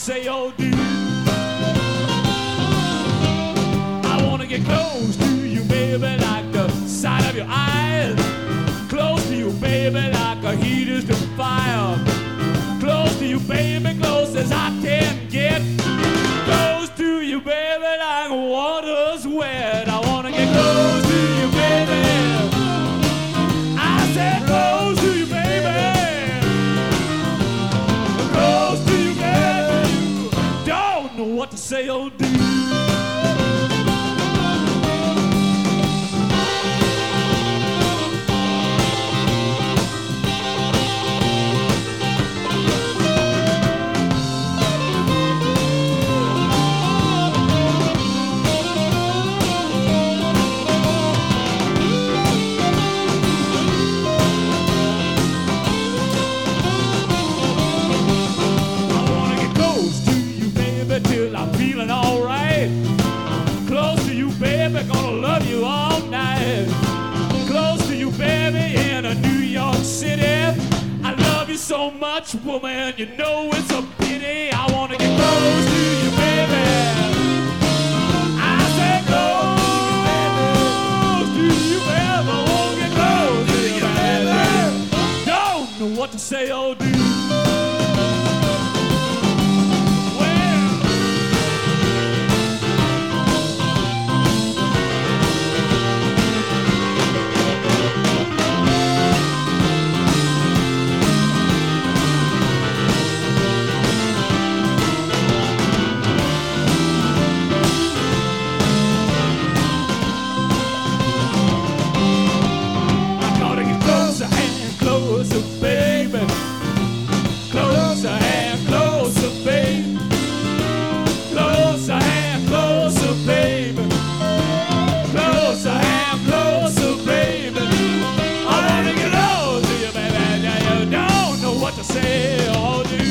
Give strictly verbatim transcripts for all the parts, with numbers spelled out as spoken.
say or do. I wanna get close to you, baby, like the sight of your eyes. Close to you, baby, like a heat is to fire. Close to you, baby, close as I can get. Close to you, baby, like water's wet. I wanna get close to you, baby. I said close to you, baby. Close to you, baby. Don't know what to say or do. Till I'm feeling alright. Close to you, baby, gonna love you all night. Close to you, baby, in a New York City. I love you so much, woman, you know it's a pity. I wanna get close to you, baby. I said close to you, baby. I wanna get close to you, baby. Don't know what to say or do. Closer, baby. Closer and closer, baby. Closer and closer, baby. Closer and closer, baby. I wanna get close to you, baby. You don't know what to say or do.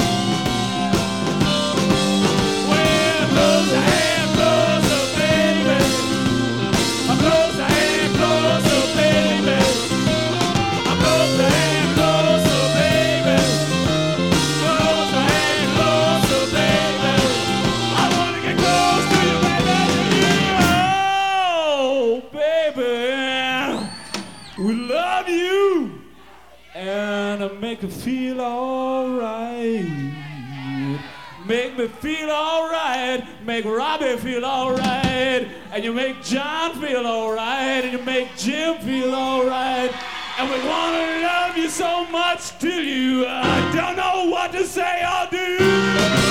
Well, closer and closer, baby. Closer and closer, baby. Closer and closer, baby. Closer and closer, baby. I wanna get close to you, baby. Oh, baby, we love you and make me feel alright. Make me feel alright. Make Robbie feel alright. And you make John feel alright. And you make Jim feel alright. And we want to love you so much till you uh, don't know what to say or do.